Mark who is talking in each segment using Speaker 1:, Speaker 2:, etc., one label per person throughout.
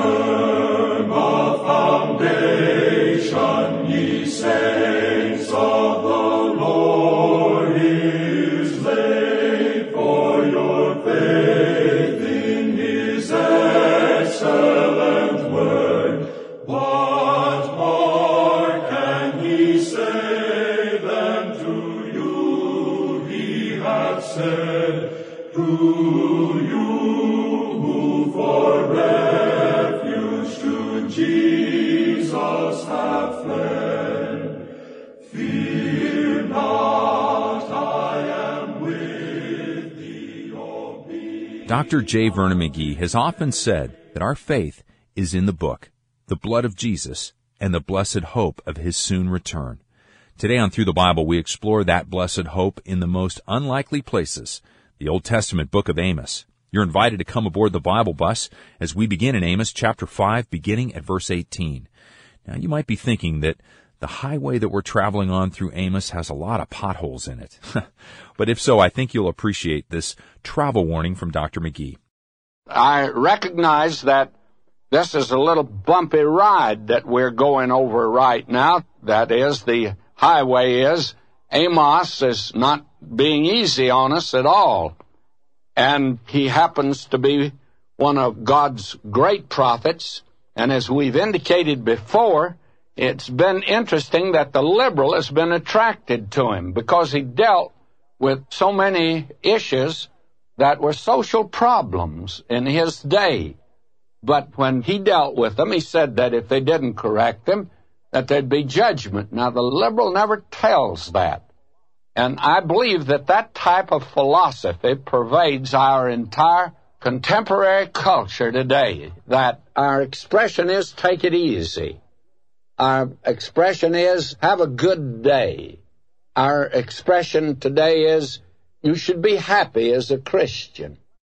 Speaker 1: firm a foundation, ye saints of the Lord is laid, for your faith in his excellent word. What more can he say than to you he hath said, to you who for refuge to Jesus have fled? Fear not, I am with thee, O be.
Speaker 2: Dr. J. Vernon McGee has often said that our faith is in the book, the blood of Jesus, and the blessed hope of his soon return. Today on Through the Bible, we explore that blessed hope in the most unlikely places, the Old Testament book of Amos. You're invited to come aboard the Bible bus as we begin in Amos chapter 5, beginning at verse 18. Now, you might be thinking that the highway that we're traveling on through Amos has a lot of potholes in it. But if so, I think you'll appreciate this travel warning from Dr. McGee.
Speaker 3: I recognize that this is a little bumpy ride that we're going over right now. That is, the highway is. Amos is not being easy on us at all. And he happens to be one of God's great prophets. And as we've indicated before, it's been interesting that the liberal has been attracted to him because he dealt with so many issues that were social problems in his day. But when he dealt with them, he said that if they didn't correct them, that there'd be judgment. Now, the liberal never tells that. And I believe that that type of philosophy pervades our entire contemporary culture today, that our expression is take it easy. Our expression is have a good day. Our expression today is you should be happy as a Christian.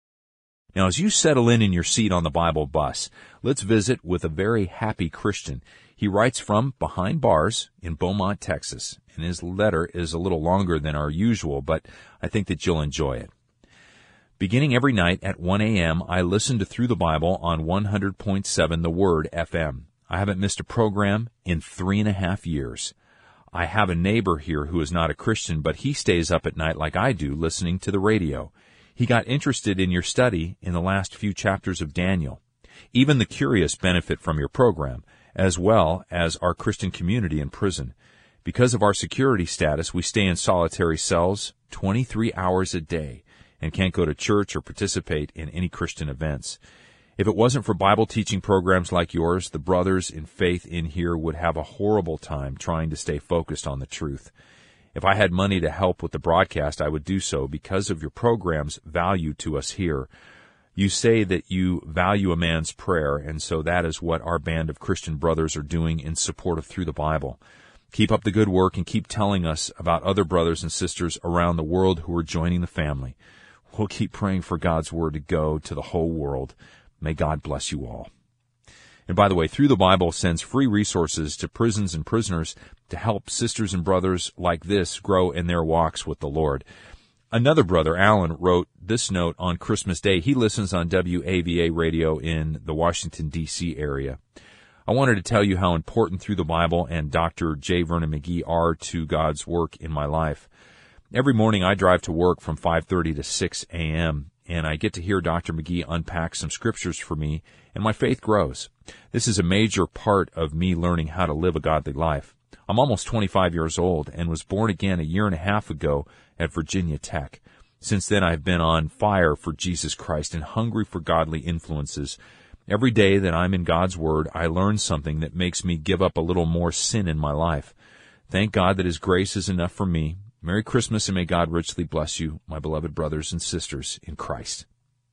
Speaker 2: Now, as you settle in your seat on the Bible bus, let's visit with a very happy Christian. He writes from behind bars in Beaumont, Texas, and his letter is a little longer than our usual, but I think that you'll enjoy it. Beginning every night at 1 a.m., I listen to Through the Bible on 100.7 The Word FM. I haven't missed a program in 3.5 years. I have a neighbor here who is not a Christian, but he stays up at night like I do, listening to the radio. He got interested in your study in the last few chapters of Daniel. Even the curious benefit from your program, as well as our Christian community in prison. Because of our security status, we stay in solitary cells 23 hours a day and can't go to church or participate in any Christian events. If it wasn't for Bible teaching programs like yours, the brothers in faith in here would have a horrible time trying to stay focused on the truth. If I had money to help with the broadcast, I would do so because of your program's value to us here. You say that you value a man's prayer, and so that is what our band of Christian brothers are doing in support of Through the Bible. Keep up the good work and keep telling us about other brothers and sisters around the world who are joining the family. We'll keep praying for God's Word to go to the whole world. May God bless you all. And by the way, Through the Bible sends free resources to prisons and prisoners to help sisters and brothers like this grow in their walks with the Lord. Another brother, Alan, wrote this note on Christmas Day. He listens on WAVA radio in the Washington, D.C. area. I wanted to tell you how important Through the Bible and Dr. J. Vernon McGee are to God's work in my life. Every morning I drive to work from 5:30 to 6 a.m., and I get to hear Dr. McGee unpack some scriptures for me, and my faith grows. This is a major part of me learning how to live a godly life. I'm almost 25 years old and was born again a year and a half ago at Virginia Tech. Since then, I've been on fire for Jesus Christ and hungry for godly influences. Every day that I'm in God's Word, I learn something that makes me give up a little more sin in my life. Thank God that His grace is enough for me. Merry Christmas, and may God richly bless you, my beloved brothers and sisters in Christ.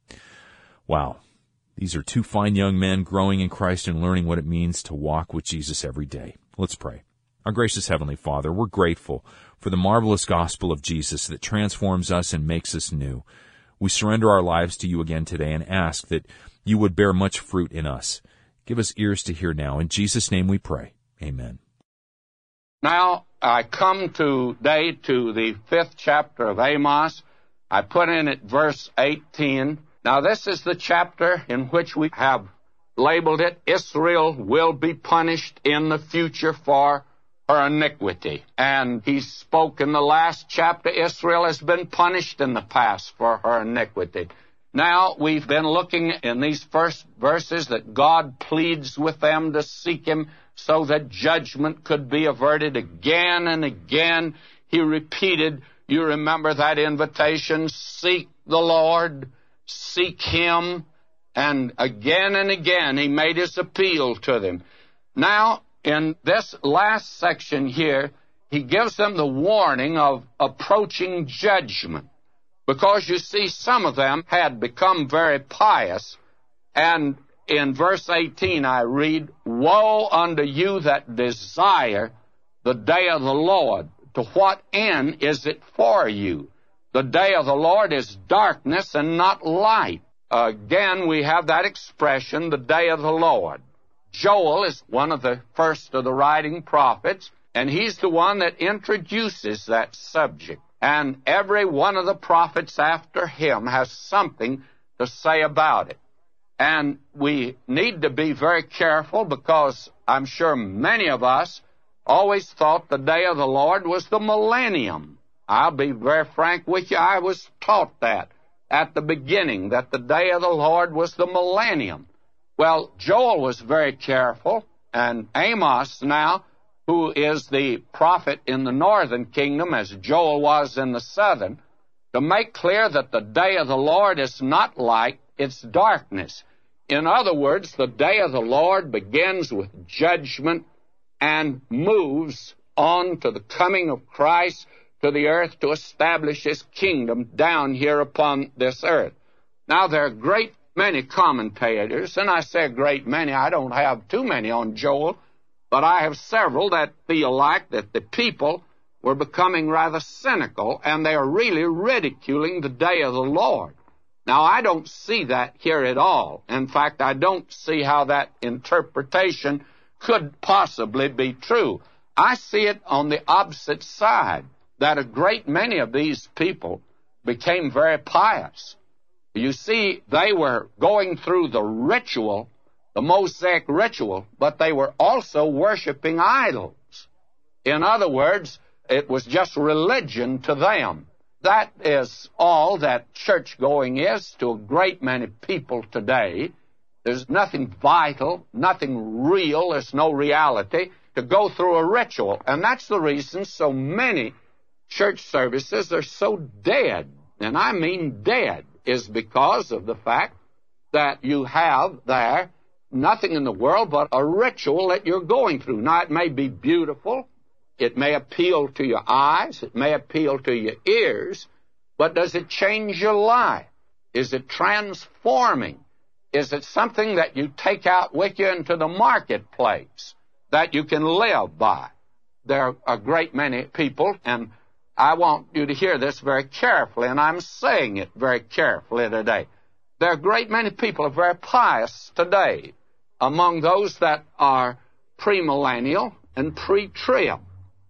Speaker 2: Wow. These are two fine young men growing in Christ and learning what it means to walk with Jesus every day. Let's pray. Our gracious Heavenly Father, we're grateful for the marvelous gospel of Jesus that transforms us and makes us new. We surrender our lives to you again today and ask that you would bear much fruit in us. Give us ears to hear now. In Jesus' name we pray. Amen.
Speaker 3: Now, I come today to the 5th chapter of Amos. I put in it verse 18. Now, this is the chapter in which we have labeled it, Israel will be punished in the future for her iniquity. And he spoke in the last chapter, Israel has been punished in the past for her iniquity. Now, we've been looking in these first verses that God pleads with them to seek Him so that judgment could be averted. Again and again, He repeated, you remember that invitation, seek the Lord, seek Him. And again, He made His appeal to them. Now, in this last section here, He gives them the warning of approaching judgment. Because, you see, some of them had become very pious. And in verse 18 I read, woe unto you that desire the day of the Lord. To what end is it for you? The day of the Lord is darkness and not light. Again, we have that expression, the day of the Lord. Joel is one of the first of the writing prophets, and he's the one that introduces that subject. And every one of the prophets after him has something to say about it. And we need to be very careful because I'm sure many of us always thought the day of the Lord was the millennium. I'll be very frank with you, I was taught that at the beginning, that the day of the Lord was the millennium. Well, Joel was very careful, and Amos now, who is the prophet in the northern kingdom, as Joel was in the southern, to make clear that the day of the Lord is not light, it's darkness. In other words, the day of the Lord begins with judgment and moves on to the coming of Christ to the earth to establish His kingdom down here upon this earth. Now, there are a great many commentators, and I say a great many, I don't have too many on Joel, but I have several that feel like that the people were becoming rather cynical, and they are really ridiculing the day of the Lord. Now, I don't see that here at all. In fact, I don't see how that interpretation could possibly be true. I see it on the opposite side, that a great many of these people became very pious. You see, they were going through the ritual, the Mosaic ritual, but they were also worshiping idols. In other words, it was just religion to them. That is all that church-going is to a great many people today. There's nothing vital, nothing real, there's no reality to go through a ritual. And that's the reason so many church services are so dead, and I mean dead, is because of the fact that you have there nothing in the world but a ritual that you're going through. Now, it may be beautiful, it may appeal to your eyes, it may appeal to your ears, but does it change your life? Is it transforming? Is it something that you take out with you into the marketplace that you can live by? There are a great many people, and I want you to hear this very carefully, and I'm saying it very carefully today. There are a great many people who are very pious today among those that are premillennial and pre-trib.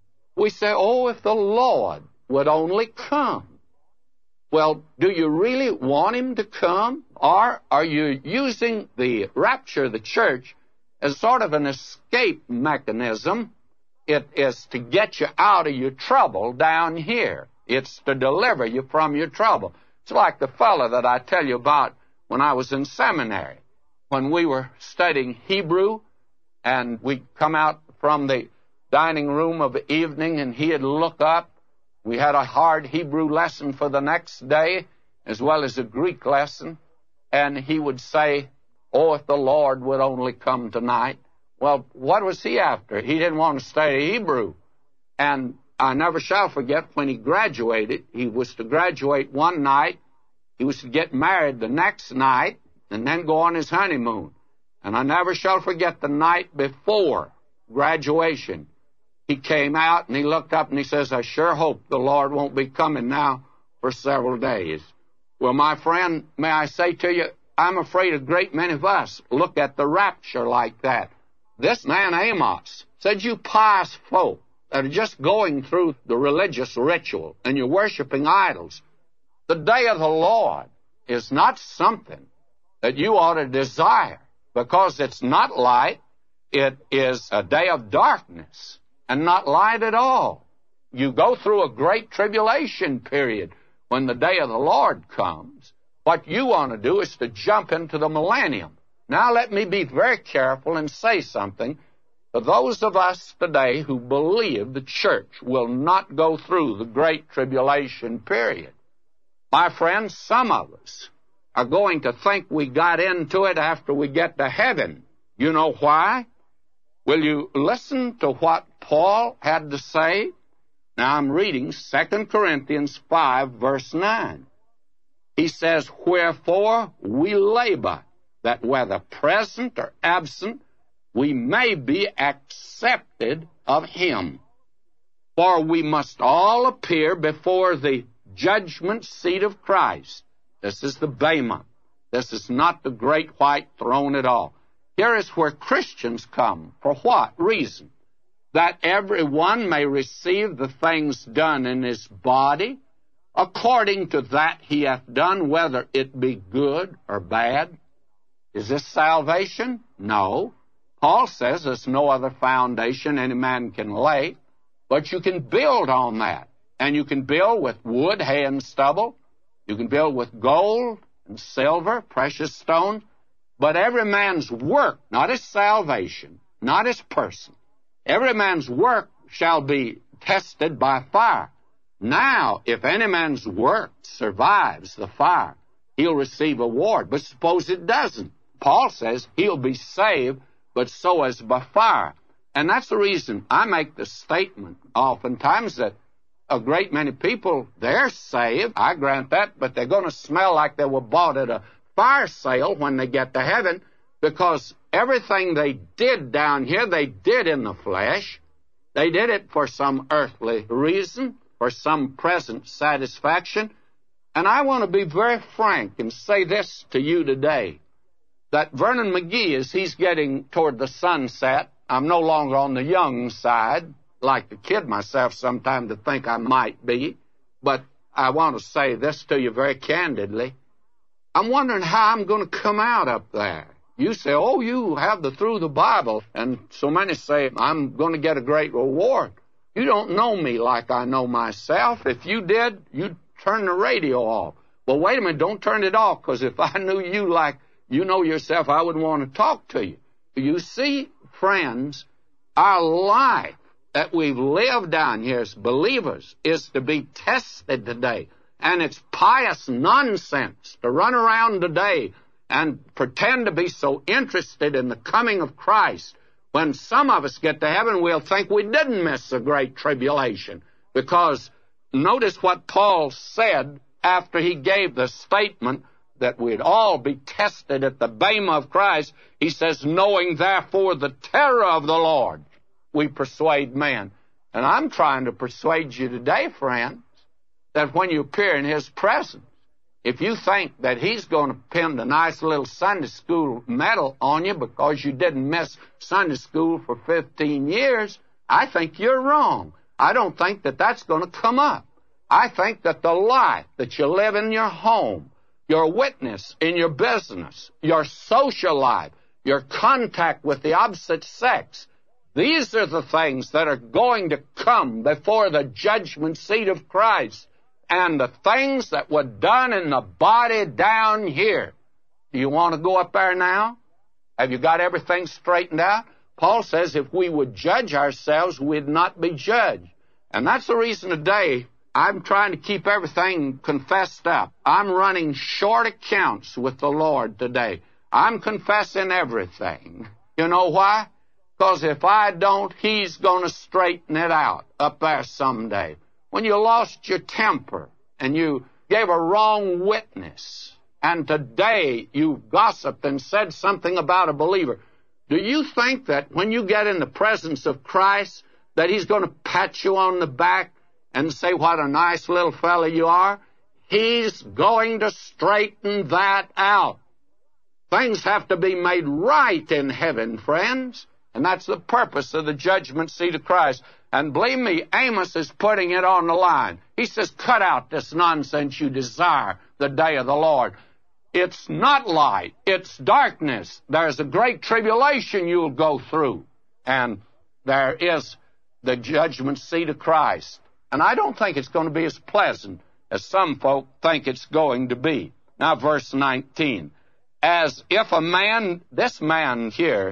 Speaker 3: We say, oh, if the Lord would only come. Well, do you really want Him to come? Or are you using the rapture of the church as sort of an escape mechanism? It is to get you out of your trouble down here. It's to deliver you from your trouble. It's like the fellow that I tell you about when I was in seminary. When we were studying Hebrew, and we'd come out from the dining room of the evening, and he'd look up. We had a hard Hebrew lesson for the next day, as well as a Greek lesson, and he would say, oh, if the Lord would only come tonight. Well, what was he after? He didn't want to study Hebrew. And I never shall forget when he graduated. He was to graduate one night. He was to get married the next night and then go on his honeymoon. And I never shall forget the night before graduation. He came out and he looked up and he says, I sure hope the Lord won't be coming now for several days. Well, my friend, may I say to you, I'm afraid a great many of us look at the rapture like that. This man Amos said, you pious folk that are just going through the religious ritual and you're worshiping idols, the day of the Lord is not something that you ought to desire, because it's not light. It is a day of darkness and not light at all. You go through a great tribulation period when the day of the Lord comes. What you want to do is to jump into the millennium. Now let me be very careful and say something. For those of us today who believe the church will not go through the great tribulation period, my friends, some of us are going to think we got into it after we get to heaven. You know why? Will you listen to what Paul had to say? Now I'm reading 2 Corinthians 5, verse 9. He says, "Wherefore we labor, that whether present or absent, we may be accepted of him. For we must all appear before the judgment seat of Christ." This is the Bema. This is not the great white throne at all. Here is where Christians come. For what reason? That every one may receive the things done in his body, according to that he hath done, whether it be good or bad. Is this salvation? No. Paul says there's no other foundation any man can lay, but you can build on that. And you can build with wood, hay, and stubble. You can build with gold and silver, precious stones. But every man's work, not his salvation, not his person, every man's work shall be tested by fire. Now, if any man's work survives the fire, he'll receive a reward. But suppose it doesn't. Paul says he'll be saved, but so as by fire. And that's the reason I make the statement oftentimes that a great many people, they're saved, I grant that, but they're going to smell like they were bought at a fire sale when they get to heaven, because everything they did down here, they did in the flesh. They did it for some earthly reason, for some present satisfaction. And I want to be very frank and say this to you today, that Vernon McGee, as he's getting toward the sunset, I'm no longer on the young side, like to kid myself sometimes to think I might be, but I want to say this to you very candidly. I'm wondering how I'm going to come out up there. You say, oh, you have the through the Bible, and so many say, I'm going to get a great reward. You don't know me like I know myself. If you did, you'd turn the radio off. Well, wait a minute, don't turn it off, because if I knew you like you know yourself, I wouldn't want to talk to you. You see, friends, our life that we've lived down here as believers is to be tested today. And it's pious nonsense to run around today and pretend to be so interested in the coming of Christ. When some of us get to heaven, we'll think we didn't miss the great tribulation. Because notice what Paul said after he gave the statement that we'd all be tested at the Bema of Christ. He says, knowing therefore the terror of the Lord, we persuade men. And I'm trying to persuade you today, friends, that when you appear in his presence, if you think that he's going to pin a nice little Sunday school medal on you because you didn't miss Sunday school for 15 years, I think you're wrong. I don't think that that's going to come up. I think that the life that you live in your home, your witness in your business, your social life, your contact with the opposite sex, these are the things that are going to come before the judgment seat of Christ. And the things that were done in the body down here. Do you want to go up there now? Have you got everything straightened out? Paul says if we would judge ourselves, we'd not be judged. And that's the reason today I'm trying to keep everything confessed up. I'm running short accounts with the Lord today. I'm confessing everything. You know why? Because if I don't, he's going to straighten it out up there someday. When you lost your temper and you gave a wrong witness, and today you've gossiped and said something about a believer, do you think that when you get in the presence of Christ that he's going to pat you on the back and say what a nice little fellow you are? He's going to straighten that out. Things have to be made right in heaven, friends. And that's the purpose of the judgment seat of Christ. And believe me, Amos is putting it on the line. He says, cut out this nonsense, you desire the day of the Lord. It's not light. It's darkness. There's a great tribulation you'll go through. And there is the judgment seat of Christ. And I don't think it's going to be as pleasant as some folk think it's going to be. Now, verse 19. As if a man, this man here,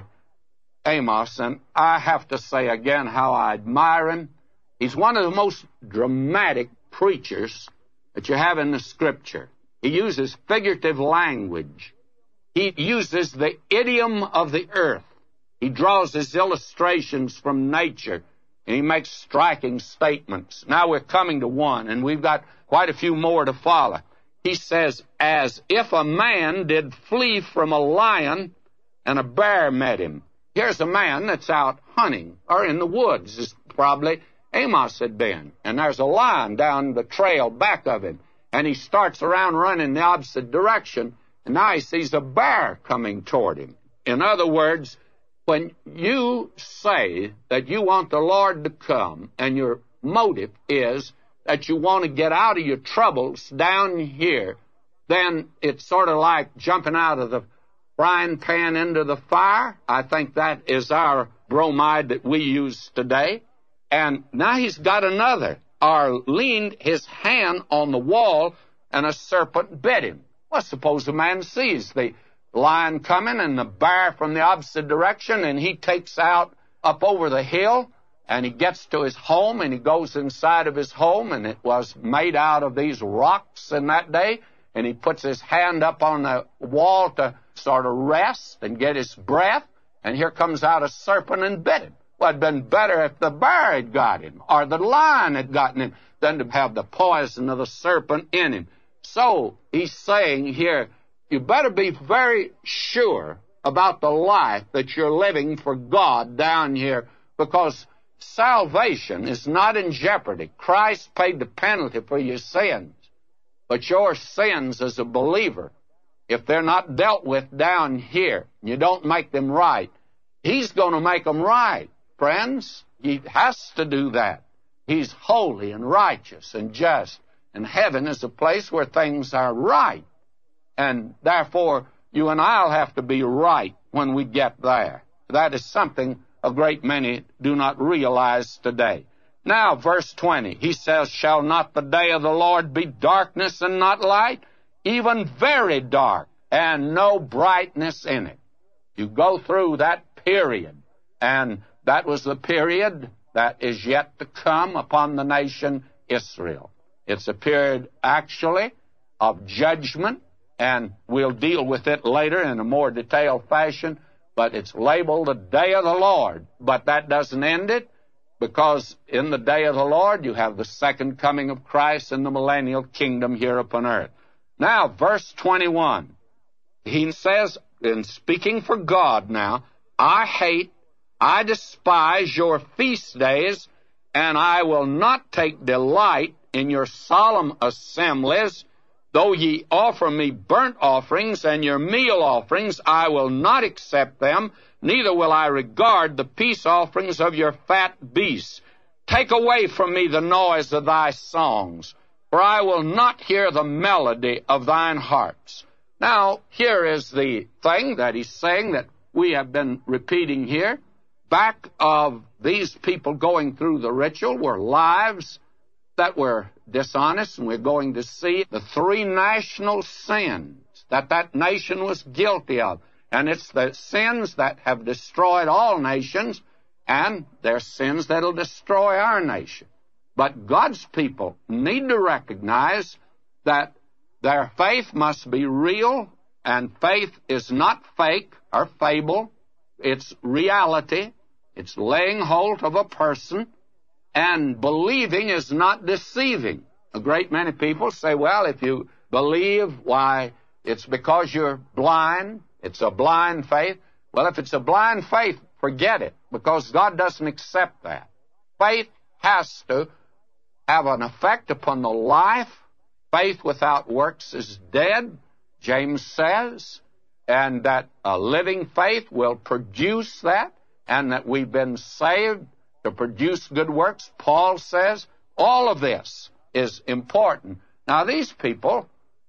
Speaker 3: Amos, and I have to say again how I admire him. He's one of the most dramatic preachers that you have in the Scripture. He uses figurative language. He uses the idiom of the earth. He draws his illustrations from nature, and he makes striking statements. Now we're coming to one, and we've got quite a few more to follow. He says, as if a man did flee from a lion and a bear met him. Here's a man that's out hunting, or in the woods, as probably Amos had been. And there's a lion down the trail back of him. And he starts around running the opposite direction, and now he sees a bear coming toward him. In other words, when you say that you want the Lord to come, and your motive is that you want to get out of your troubles down here, then it's sort of like jumping out of the frying pan into the fire. I think that is our bromide that we use today. And now he's got another, or leaned his hand on the wall, and a serpent bit him. Well, suppose the man sees the lion coming and the bear from the opposite direction, and he takes out up over the hill, and he gets to his home, and he goes inside of his home, and it was made out of these rocks in that day, and he puts his hand up on the wall to sort of rest and get his breath, and here comes out a serpent and bit him. Well, it'd been better if the bear had got him, or the lion had gotten him, than to have the poison of the serpent in him. So, he's saying here, you better be very sure about the life that you're living for God down here, because salvation is not in jeopardy. Christ paid the penalty for your sins. But your sins as a believer, if they're not dealt with down here, you don't make them right, He's going to make them right. Friends, He has to do that. He's holy and righteous and just, and heaven is a place where things are right. And therefore, you and I'll have to be right when we get there. That is something a great many do not realize today. Now, verse 20, he says, shall not the day of the Lord be darkness and not light, even very dark, and no brightness in it? You go through that period, and that was the period that is yet to come upon the nation Israel. It's a period, actually, of judgment, and we'll deal with it later in a more detailed fashion, but it's labeled the day of the Lord. But that doesn't end it, because in the day of the Lord you have the second coming of Christ and the millennial kingdom here upon earth. Now, verse 21, he says, in speaking for God now, I despise your feast days, and I will not take delight in your solemn assemblies. Though ye offer me burnt offerings and your meal offerings, I will not accept them, neither will I regard the peace offerings of your fat beasts. Take away from me the noise of thy songs, for I will not hear the melody of thine harps. Now, here is the thing that he's saying that we have been repeating here. Back of these people going through the ritual were lives that were dishonest, and we're going to see the three national sins that nation was guilty of. And it's the sins that have destroyed all nations, and they're sins that'll destroy our nation. But God's people need to recognize that their faith must be real, and faith is not fake or fable. It's reality. It's laying hold of a person, and believing is not deceiving. A great many people say, well, if you believe, why, it's because you're blind. It's a blind faith. Well, if it's a blind faith, forget it, because God doesn't accept that. Faith has to have an effect upon the life. Faith without works is dead, James says, and that a living faith will produce that, and that we've been saved to produce good works. Paul says all of this is important. Now, these people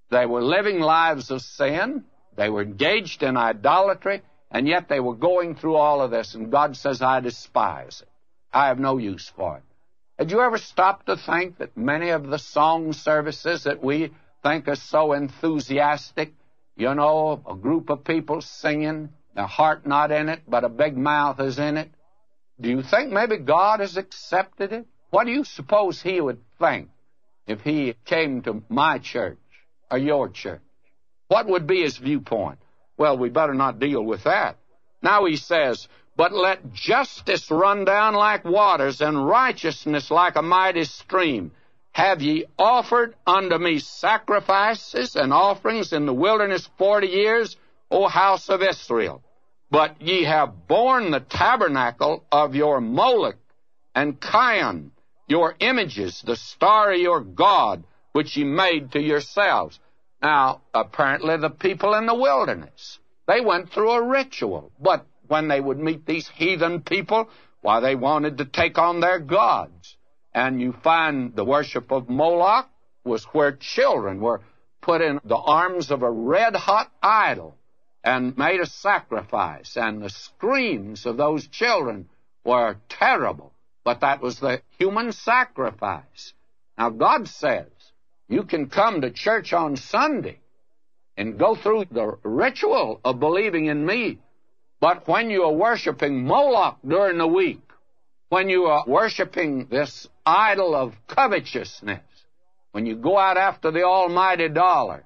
Speaker 3: They were living lives of sin. They were engaged in idolatry, and yet they were going through all of this, and God says, I despise it. I have no use for it. Had you ever stopped to think that many of the song services that we think are so enthusiastic, you know, a group of people singing, their heart not in it, but a big mouth is in it, do you think maybe God has accepted it? What do you suppose He would think if He came to my church or your church? What would be His viewpoint? Well, we better not deal with that. Now He says, but let justice run down like waters, and righteousness like a mighty stream. Have ye offered unto me sacrifices and offerings in the wilderness 40 years, O house of Israel? But ye have borne the tabernacle of your Moloch and Chion, your images, the star of your God, which ye made to yourselves. Now, apparently the people in the wilderness, they went through a ritual, but when they would meet these heathen people, why, they wanted to take on their gods. And you find the worship of Moloch was where children were put in the arms of a red-hot idol and made a sacrifice. And the screams of those children were terrible, but that was the human sacrifice. Now, God says, you can come to church on Sunday and go through the ritual of believing in me, but when you are worshiping Moloch during the week, when you are worshiping this idol of covetousness, when you go out after the almighty dollar,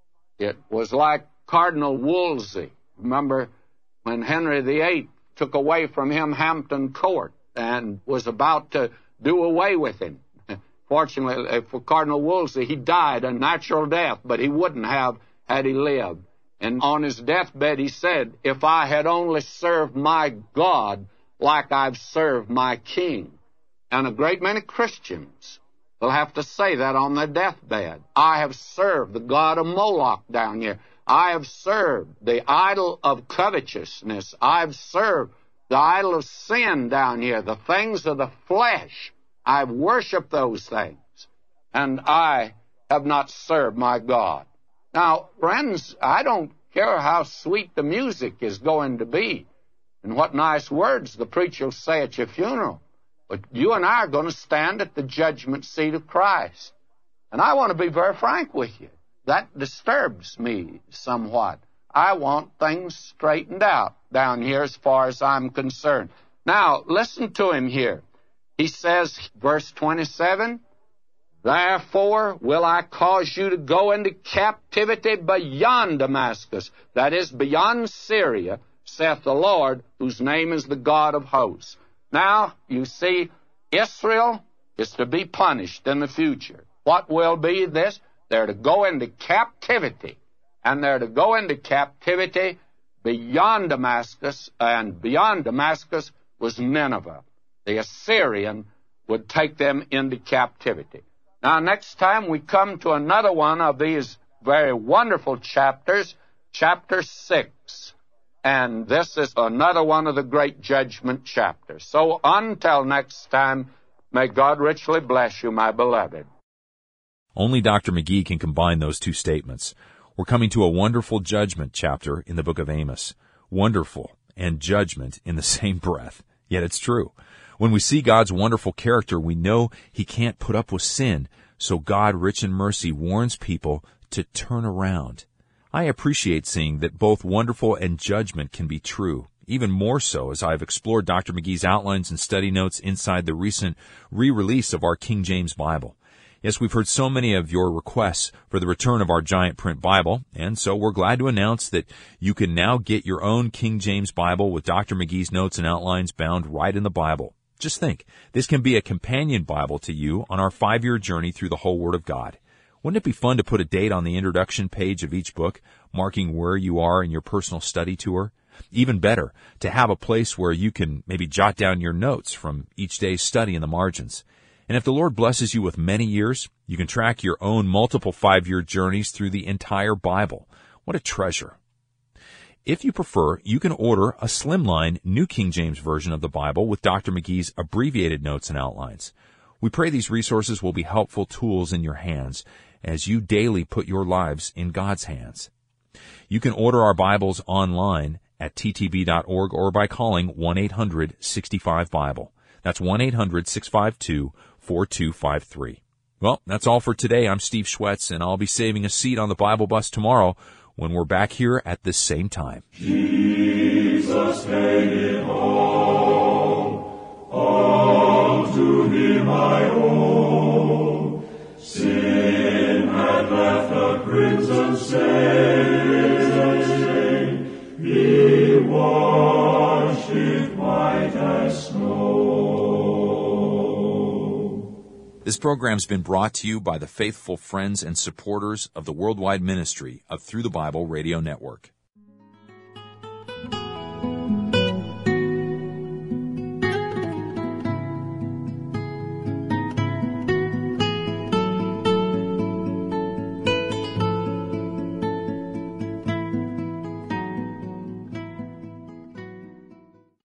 Speaker 3: it was like Cardinal Wolsey. Remember when Henry VIII took away from him Hampton Court and was about to do away with him? Fortunately for Cardinal Wolsey, he died a natural death, but he wouldn't have had he lived. And on his deathbed he said, if I had only served my God like I've served my king. And a great many Christians will have to say that on their deathbed. I have served the god of Moloch down here. I have served the idol of covetousness. I've served the idol of sin down here, the things of the flesh. I've worshiped those things, and I have not served my God. Now, friends, I don't care how sweet the music is going to be and what nice words the preacher will say at your funeral, but you and I are going to stand at the judgment seat of Christ. And I want to be very frank with you. That disturbs me somewhat. I want things straightened out down here as far as I'm concerned. Now, listen to him here. He says, verse 27, therefore will I cause you to go into captivity beyond Damascus, that is, beyond Syria, saith the Lord, whose name is the God of hosts. Now, you see, Israel is to be punished in the future. What will be this? They're to go into captivity, and they're to go into captivity beyond Damascus, and beyond Damascus was Nineveh. The Assyrian would take them into captivity. Now, next time we come to another one of these very wonderful chapters, chapter 6. And this is another one of the great judgment chapters. So until next time, may God richly bless you, my beloved.
Speaker 2: Only Dr. McGee can combine those two statements. We're coming to a wonderful judgment chapter in the book of Amos. Wonderful and judgment in the same breath. Yet it's true. When we see God's wonderful character, we know He can't put up with sin, so God, rich in mercy, warns people to turn around. I appreciate seeing that both wonderful and judgment can be true, even more so as I've explored Dr. McGee's outlines and study notes inside the recent re-release of our King James Bible. Yes, we've heard so many of your requests for the return of our giant print Bible, and so we're glad to announce that you can now get your own King James Bible with Dr. McGee's notes and outlines bound right in the Bible. Just think, this can be a companion Bible to you on our 5-year journey through the whole Word of God. Wouldn't it be fun to put a date on the introduction page of each book, marking where you are in your personal study tour? Even better, to have a place where you can maybe jot down your notes from each day's study in the margins. And if the Lord blesses you with many years, you can track your own multiple 5-year journeys through the entire Bible. What a treasure. If you prefer, you can order a slimline New King James Version of the Bible with Dr. McGee's abbreviated notes and outlines. We pray these resources will be helpful tools in your hands as you daily put your lives in God's hands. You can order our Bibles online at ttb.org or by calling 1-800-65-BIBLE. That's 1-800-652-4253. Well, that's all for today. I'm Steve Schwetz, and I'll be saving a seat on the Bible bus tomorrow when we're back here at this same time.
Speaker 1: Jesus made it all to Him I owe. Sin had left a crimson stain, He washed it white as snow.
Speaker 2: This program's been brought to you by the faithful friends and supporters of the worldwide ministry of Through the Bible Radio Network.